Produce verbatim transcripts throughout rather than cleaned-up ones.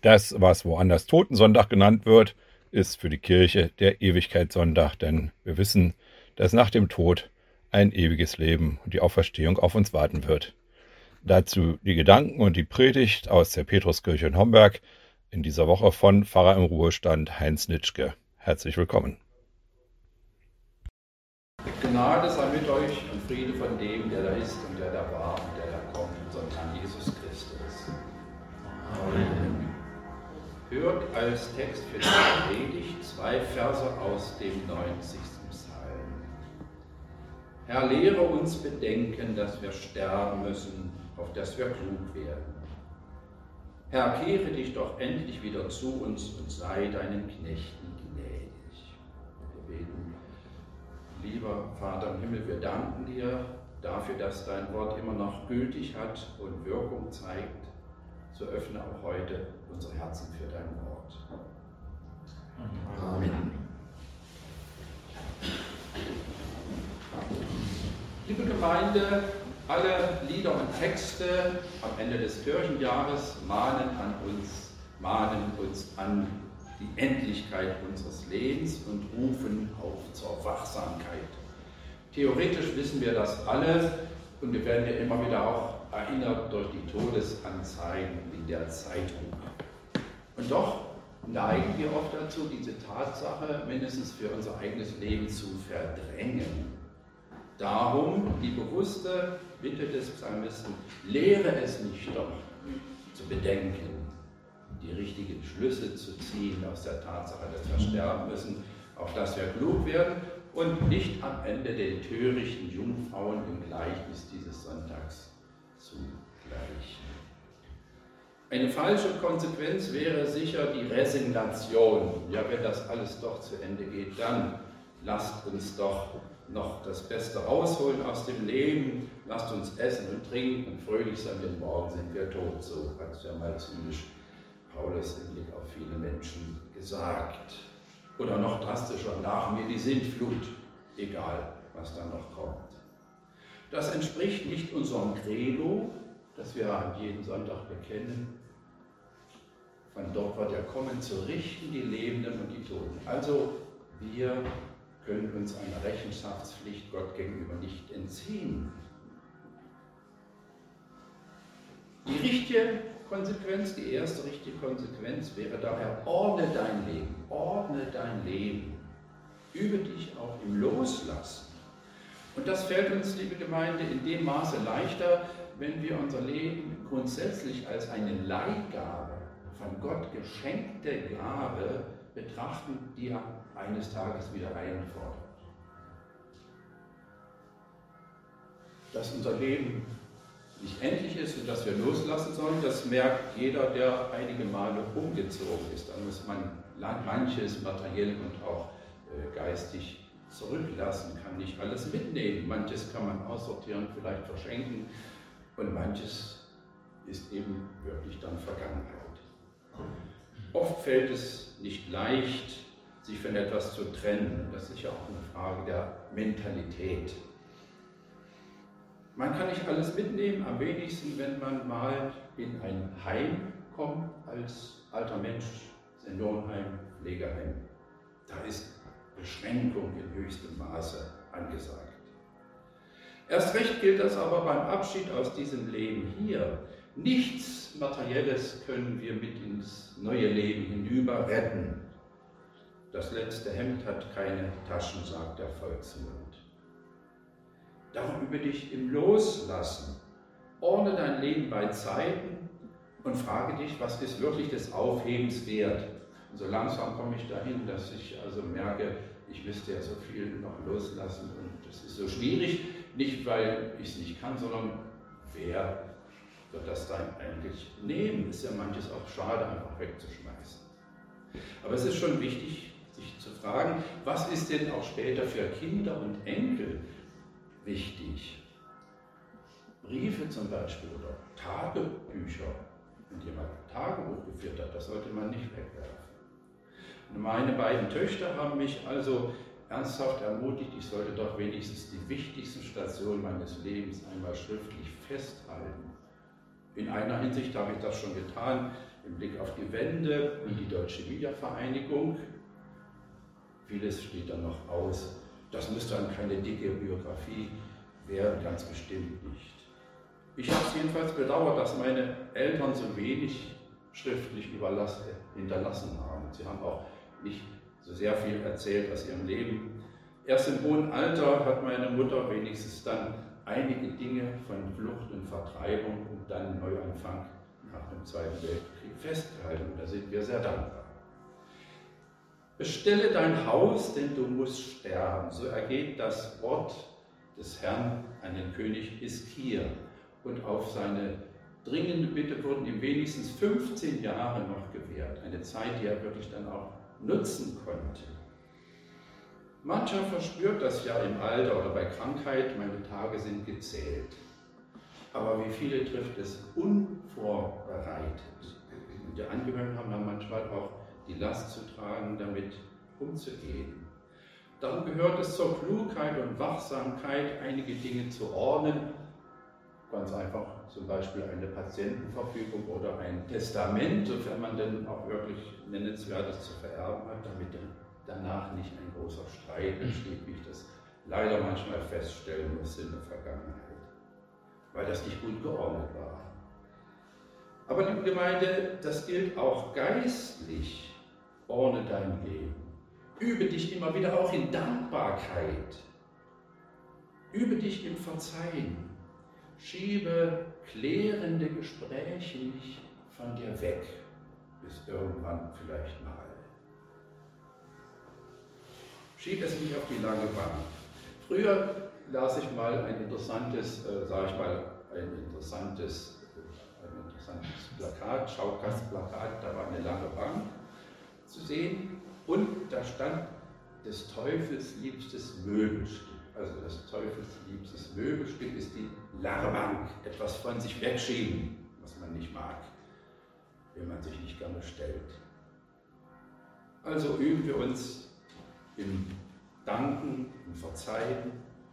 Das, was woanders Totensonntag genannt wird, ist für die Kirche der Ewigkeitssonntag, denn wir wissen, dass nach dem Tod ein ewiges Leben und die Auferstehung auf uns warten wird. Dazu die Gedanken und die Predigt aus der Petruskirche in Homberg in dieser Woche von Pfarrer im Ruhestand Heinz Nitschke. Herzlich willkommen. Gnade sei mit euch und Friede von dem, der da ist und der da war und der da kommt, unserem Herrn Jesus Christus. Amen. Hört als Text für die Predigt zwei Verse aus dem neunzigsten Psalm. Herr, lehre uns bedenken, dass wir sterben müssen, auf dass wir klug werden. Herr, kehre dich doch endlich wieder zu uns und sei deinen Knechten gnädig. Wir beten. Lieber Vater im Himmel, wir danken dir dafür, dass dein Wort immer noch gültig hat und Wirkung zeigt. So öffne auch heute unsere Herzen für dein Wort. Amen. Liebe Gemeinde, alle Lieder und Texte am Ende des Kirchenjahres mahnen an uns, mahnen uns an die Endlichkeit unseres Lebens und rufen auf zur Wachsamkeit. Theoretisch wissen wir das alle und wir werden ja immer wieder auch erinnert durch die Todesanzeigen in der Zeitung. Und doch neigen wir oft dazu, diese Tatsache mindestens für unser eigenes Leben zu verdrängen. Darum die bewusste Bitte des Psalmisten, lehre es nicht doch zu bedenken, die richtigen Schlüsse zu ziehen aus der Tatsache, dass wir sterben müssen, auf dass wir klug werden und nicht am Ende den törichten Jungfrauen im Gleichnis dieses Sonntags zu gleichen. Eine falsche Konsequenz wäre sicher die Resignation. Ja, wenn das alles doch zu Ende geht, dann lasst uns doch noch das Beste rausholen aus dem Leben, lasst uns essen und trinken und fröhlich sein, denn morgen sind wir tot. So hat es ja mal zynisch Paulus im Blick auf viele Menschen gesagt. Oder noch drastischer, nach mir die Sintflut, egal was da noch kommt. Das entspricht nicht unserem Credo, das wir an jeden Sonntag bekennen. Von dort wird er kommen, zu richten die Lebenden und die Toten. Also wir können uns einer Rechenschaftspflicht Gott gegenüber nicht entziehen. Die richtige Konsequenz, die erste richtige Konsequenz wäre daher, ordne dein Leben, ordne dein Leben. Übe dich auch im Loslassen. Und das fällt uns, liebe Gemeinde, in dem Maße leichter, wenn wir unser Leben grundsätzlich als eine Leihgabe, von Gott geschenkte Gabe betrachten, die er eines Tages wieder einfordert. Dass unser Leben nicht endlich ist und dass wir loslassen sollen, das merkt jeder, der einige Male umgezogen ist. Da muss man manches materiell und auch äh, geistig zurücklassen, kann nicht alles mitnehmen. Manches kann man aussortieren, vielleicht verschenken und manches ist eben wirklich dann Vergangenheit. Oft fällt es nicht leicht, sich von etwas zu trennen. Das ist ja auch eine Frage der Mentalität. Man kann nicht alles mitnehmen, am wenigsten, wenn man mal in ein Heim kommt als alter Mensch, Seniorenheim, Pflegeheim. Da ist Beschränkung in höchstem Maße angesagt. Erst recht gilt das aber beim Abschied aus diesem Leben hier. Nichts Materielles können wir mit ins neue Leben hinüber retten. Das letzte Hemd hat keine Taschen, sagt der Volksmund. Darum übe dich im Loslassen. Ordne dein Leben bei Zeiten und frage dich, was ist wirklich des Aufhebens wert. Und so langsam komme ich dahin, dass ich also merke, ich müsste ja so viel noch loslassen und das ist so schwierig. Nicht, weil ich es nicht kann, sondern wer wird das dann eigentlich nehmen? Ist ja manches auch schade, einfach wegzuschmeißen. Aber es ist schon wichtig, sich zu fragen, was ist denn auch später für Kinder und Enkel wichtig? Briefe zum Beispiel oder Tagebücher. Wenn jemand ein Tagebuch geführt hat, das sollte man nicht wegwerfen. Und meine beiden Töchter haben mich also ernsthaft ermutigt, ich sollte doch wenigstens die wichtigsten Stationen meines Lebens einmal schriftlich festhalten. In einer Hinsicht habe ich das schon getan, im Blick auf die Wende und die Deutsche Wiedervereinigung. Vieles steht dann noch aus. Das müsste dann keine dicke Biografie werden, ganz bestimmt nicht. Ich habe es jedenfalls bedauert, dass meine Eltern so wenig schriftlich hinterlassen haben. Sie haben auch nicht so sehr viel erzählt aus ihrem Leben. Erst im hohen Alter hat meine Mutter wenigstens dann einige Dinge von Flucht und Vertreibung und dann Neuanfang nach dem Zweiten Weltkrieg festgehalten. Da sind wir sehr dankbar. Bestelle dein Haus, denn du musst sterben. So ergeht das Wort des Herrn an den König Hiskia. Und auf seine dringende Bitte wurden ihm wenigstens fünfzehn Jahre noch gewährt. Eine Zeit, die er wirklich dann auch nutzen konnte. Mancher verspürt das ja im Alter oder bei Krankheit, meine Tage sind gezählt. Aber wie viele trifft es unvorbereitet? Und die Angehörigen haben dann manchmal auch die Last zu tragen, damit umzugehen. Darum gehört es zur Klugheit und Wachsamkeit, einige Dinge zu ordnen. Ganz einfach zum Beispiel eine Patientenverfügung oder ein Testament, sofern man denn auch wirklich Nennenswertes zu vererben hat, damit danach nicht ein großer Streit entsteht, wie ich das leider manchmal feststellen muss in der Vergangenheit, weil das nicht gut geordnet war. Aber liebe Gemeinde, das gilt auch geistlich. Ordne dein Leben. Übe dich immer wieder auch in Dankbarkeit. Übe dich im Verzeihen. Schiebe klärende Gespräche nicht von dir weg, bis irgendwann vielleicht mal. Schiebe es nicht auf die lange Bank. Früher las ich mal ein interessantes, äh, sage ich mal, ein interessantes, äh, ein interessantes Plakat, Schaukastplakat, da war eine lange Bank zu sehen und da stand des Teufels liebstes Möbelstück. Also des Teufels liebstes Möbelstück ist die lange Bank, etwas von sich wegschieben, was man nicht mag, wenn man sich nicht gerne stellt. Also üben wir uns im Danken, im Verzeihen,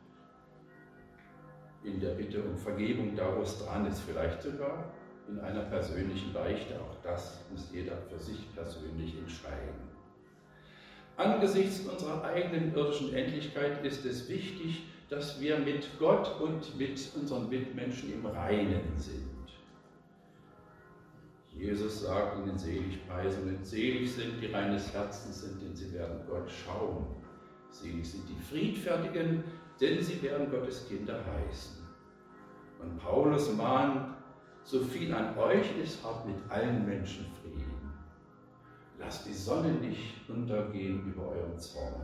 in der Bitte um Vergebung, da wo es dran ist, vielleicht sogar in einer persönlichen Beichte. Auch das muss jeder für sich persönlich entscheiden. Angesichts unserer eigenen irdischen Endlichkeit ist es wichtig, dass wir mit Gott und mit unseren Mitmenschen im Reinen sind. Jesus sagt in den Seligpreisungen, selig sind, die reines Herzens sind, denn sie werden Gott schauen. Selig sind die Friedfertigen, denn sie werden Gottes Kinder heißen. Und Paulus mahnt, so viel an euch ist, habt mit allen Menschen Frieden. Lasst die Sonne nicht untergehen über euren Zorn.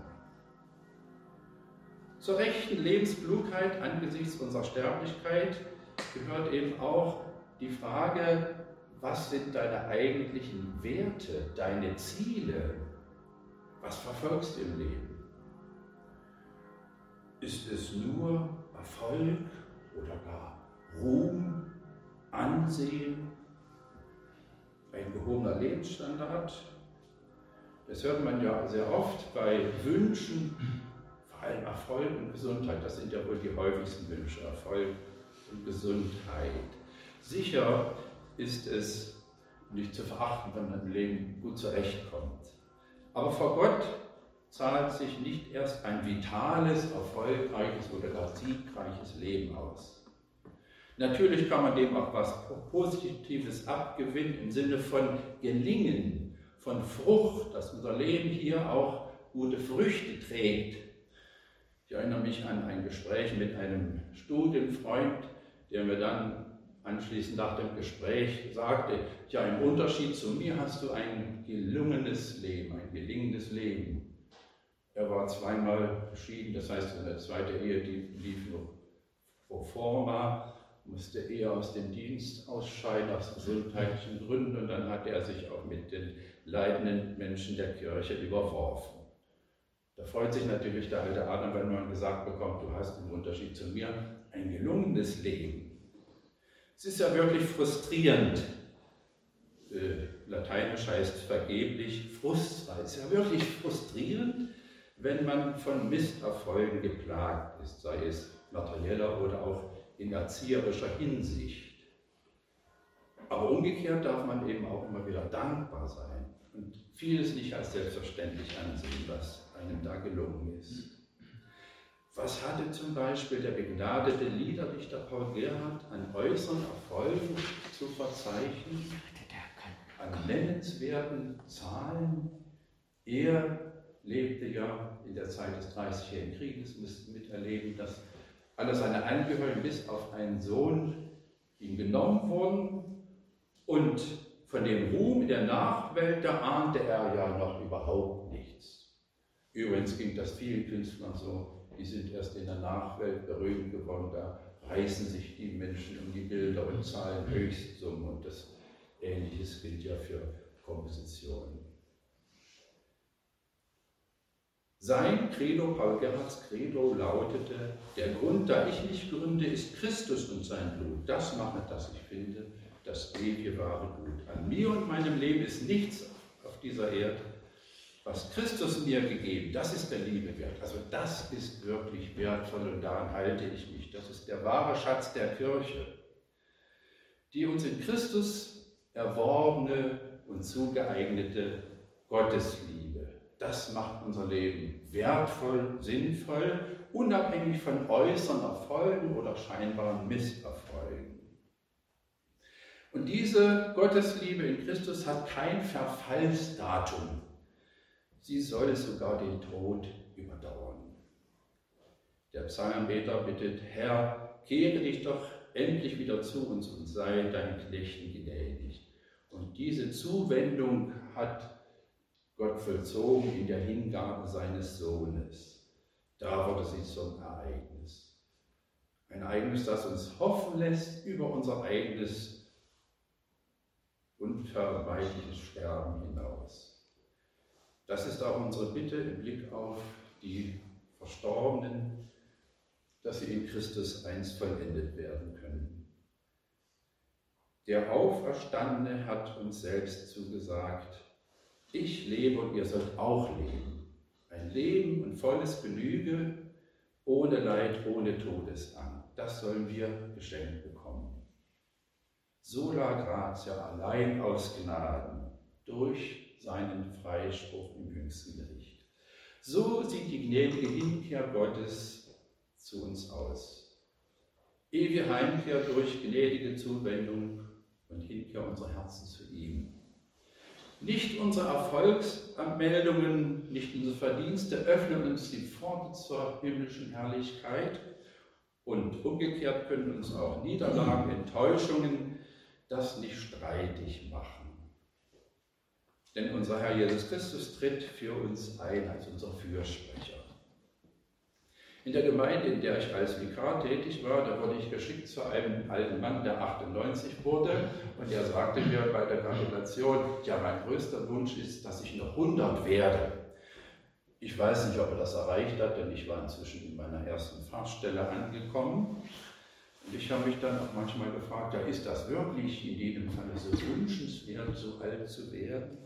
Zur rechten Lebensklugheit angesichts unserer Sterblichkeit gehört eben auch die Frage, was sind deine eigentlichen Werte, deine Ziele? Was verfolgst du im Leben? Ist es nur Erfolg oder gar Ruhm, Ansehen, ein gehobener Lebensstandard? Das hört man ja sehr oft bei Wünschen, vor allem Erfolg und Gesundheit. Das sind ja wohl die häufigsten Wünsche, Erfolg und Gesundheit. Sicher ist es nicht zu verachten, wenn man im Leben gut zurechtkommt. Aber vor Gott zahlt sich nicht erst ein vitales, erfolgreiches oder gar siegreiches Leben aus. Natürlich kann man dem auch was Positives abgewinnen im Sinne von Gelingen, von Frucht, dass unser Leben hier auch gute Früchte trägt. Ich erinnere mich an ein Gespräch mit einem Studienfreund, der mir dann anschließend nach dem Gespräch sagte, ja, im Unterschied zu mir hast du ein gelungenes Leben, ein gelingendes Leben. Er war zweimal geschieden, das heißt, seine zweite Ehe die lief noch pro forma, musste eher aus dem Dienst ausscheiden, aus gesundheitlichen Gründen, und dann hatte er sich auch mit den leidenden Menschen der Kirche überworfen. Da freut sich natürlich der alte Adam, wenn man gesagt bekommt, du hast im Unterschied zu mir ein gelungenes Leben. Es ist ja wirklich frustrierend, äh, lateinisch heißt vergeblich, frustfrei. Es ist ja wirklich frustrierend, wenn man von Misserfolgen geplagt ist, sei es materieller oder auch in erzieherischer Hinsicht. Aber umgekehrt darf man eben auch immer wieder dankbar sein und vieles nicht als selbstverständlich ansehen, was einem da gelungen ist. Was hatte zum Beispiel der begnadete Liederdichter Paul Gerhardt an äußeren Erfolgen zu verzeichnen, an nennenswerten Zahlen? Er lebte ja in der Zeit des Dreißigjährigen Krieges, musste miterleben, dass alle seine Angehörigen bis auf einen Sohn ihm genommen wurden, und von dem Ruhm in der Nachwelt, da ahnte er ja noch überhaupt nichts. Übrigens ging das vielen Künstlern so. Die sind erst in der Nachwelt berühmt geworden, da reißen sich die Menschen um die Bilder und zahlen Höchstsummen, und das Ähnliches gilt ja für Kompositionen. Sein Credo, Paul Gerhardts Credo, lautete: Der Grund, da ich nicht gründe, ist Christus und sein Blut. Das mache, dass ich finde, das ewige wahre Gut. An mir und meinem Leben ist nichts auf dieser Erde, was Christus mir gegeben, das ist der Liebe wert. Also das ist wirklich wertvoll, und daran halte ich mich. Das ist der wahre Schatz der Kirche, die uns in Christus erworbene und zugeeignete Gottesliebe. Das macht unser Leben wertvoll, sinnvoll, unabhängig von äußeren Erfolgen oder scheinbaren Misserfolgen. Und diese Gottesliebe in Christus hat kein Verfallsdatum. Sie soll sogar den Tod überdauern. Der Psalmbeter bittet: Herr, kehre dich doch endlich wieder zu uns und sei deinen Knechten gnädig. Und diese Zuwendung hat Gott vollzogen in der Hingabe seines Sohnes. Da wurde sie zum Ereignis. Ein Ereignis, das uns hoffen lässt über unser eigenes unvermeidliches Sterben hinaus. Das ist auch unsere Bitte im Blick auf die Verstorbenen, dass sie in Christus einst vollendet werden können. Der Auferstandene hat uns selbst zugesagt: Ich lebe und ihr sollt auch leben. Ein Leben und volles Genüge, ohne Leid, ohne Todesangst. Das sollen wir geschenkt bekommen. Sola gratia, allein aus Gnaden, durch seinen Freispruch im jüngsten Gericht. So sieht die gnädige Hinkehr Gottes zu uns aus. Ewige Heimkehr durch gnädige Zuwendung und Hinkehr unserer Herzen zu ihm. Nicht unsere Erfolgsanmeldungen, nicht unsere Verdienste öffnen uns die Pforte zur himmlischen Herrlichkeit, und umgekehrt können uns auch Niederlagen, Enttäuschungen das nicht streitig machen. Denn unser Herr Jesus Christus tritt für uns ein als unser Fürsprecher. In der Gemeinde, in der ich als Vikar tätig war, da wurde ich geschickt zu einem alten Mann, der achtundneunzig wurde, und der sagte mir bei der Gratulation: Ja, mein größter Wunsch ist, dass ich noch hundert werde. Ich weiß nicht, ob er das erreicht hat, denn ich war inzwischen in meiner ersten Pfarrstelle angekommen. Und ich habe mich dann auch manchmal gefragt: Ja, ist das wirklich in jedem Fall so wünschenswert, so alt zu werden?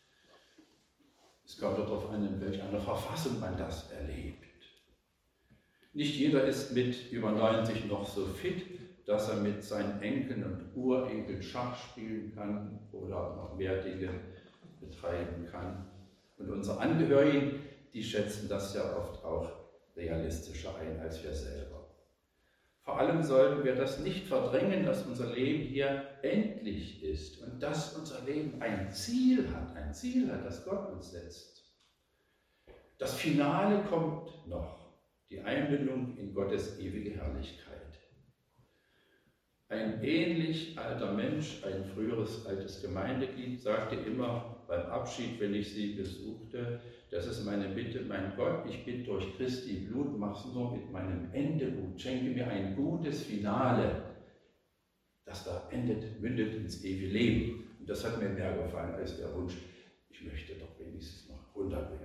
Es kommt darauf an, in welch einer Verfassung man das erlebt. Nicht jeder ist mit über neunzig noch so fit, dass er mit seinen Enkeln und Urenkeln Schach spielen kann oder noch mehr Dinge betreiben kann. Und unsere Angehörigen, die schätzen das ja oft auch realistischer ein als wir selber. Vor allem sollten wir das nicht verdrängen, dass unser Leben hier endlich ist und dass unser Leben ein Ziel hat, ein Ziel hat, das Gott uns setzt. Das Finale kommt noch, die Einbindung in Gottes ewige Herrlichkeit. Ein ähnlich alter Mensch, ein früheres altes Gemeindeglied, sagte immer beim Abschied, wenn ich sie besuchte: Das ist meine Bitte, mein Gott, ich bitte durch Christi Blut, mach's nur mit meinem Ende gut. Schenke mir ein gutes Finale, das da endet, mündet ins ewige Leben. Und das hat mir mehr gefallen als der Wunsch, ich möchte doch wenigstens noch hundert werden.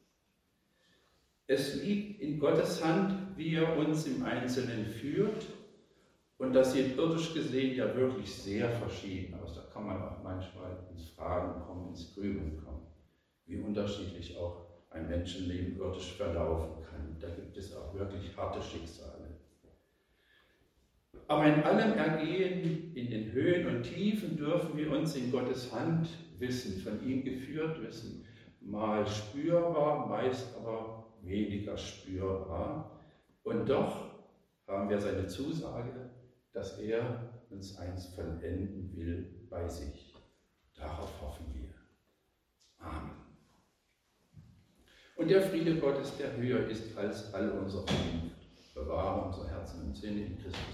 Es liegt in Gottes Hand, wie er uns im Einzelnen führt. Und das sieht irdisch gesehen ja wirklich sehr verschieden aus. Da kann man auch manchmal ins Fragen kommen, ins Grübeln kommen, wie unterschiedlich auch ein Menschenleben irdisch verlaufen kann. Da gibt es auch wirklich harte Schicksale. Aber in allem Ergehen, in den Höhen und Tiefen dürfen wir uns in Gottes Hand wissen, von ihm geführt wissen. Mal spürbar, meist aber weniger spürbar. Und doch haben wir seine Zusage, dass er uns eins vollenden will bei sich. Darauf hoffen wir. Amen. Und der Friede Gottes, der höher ist als all unsere Vernunft, bewahre unser Herzen und Sinne in Christus